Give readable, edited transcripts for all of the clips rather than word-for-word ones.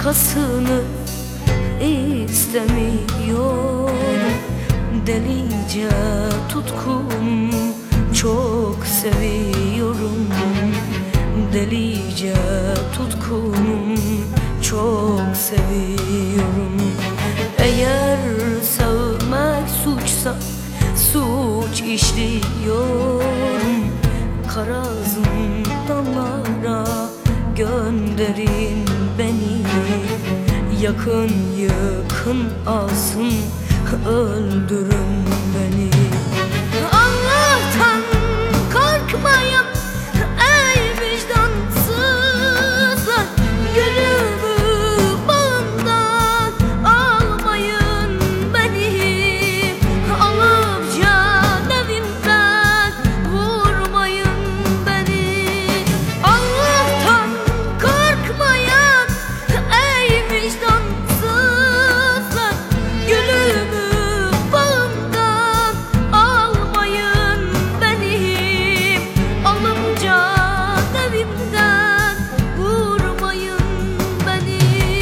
başkasını istemiyorum. Delice tutkum, çok seviyorum. Delice tutkum, çok seviyorum. Eğer sevmek suçsa suç işliyorum. Kara zindanlara gönderin beni. Yakın yakın alsın, öldürün beni. Allah'tan korkmayın ey vicdansızlar. Gülümü bağımdan almayın beni. Alıp can evimden vurmayın beni. Allah'tan korkmayın ey vicdansızlar. Gülümü bağımdan almayın beni. Alıp can evimden vurmayın beni.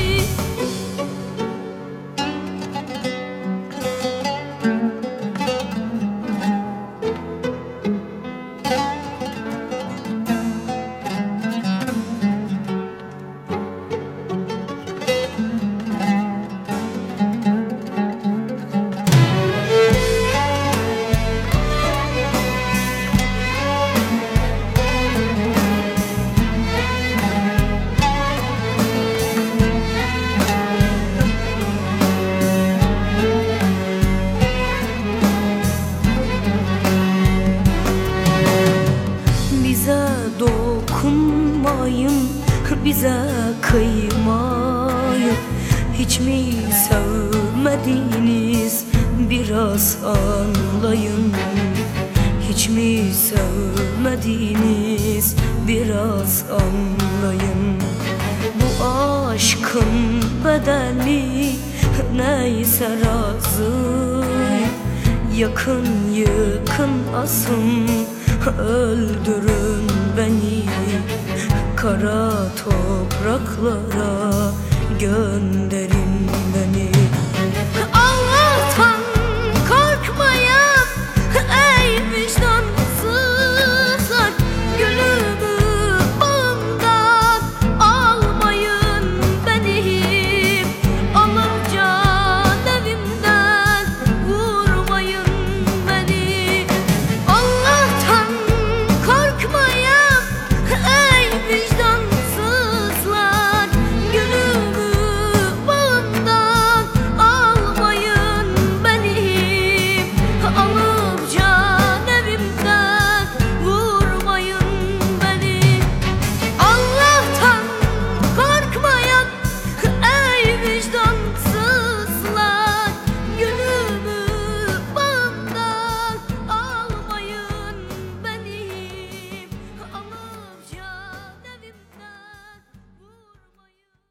Bize dokunmayın, bize kıymayın. Hiç mi sevmediniz, biraz anlayın. Hiç mi sevmediniz, biraz anlayın. Bu aşkın bedeli neyse razıyım. Yakın yakın asın, öldürün beni. Kara topraklara gönderin beni.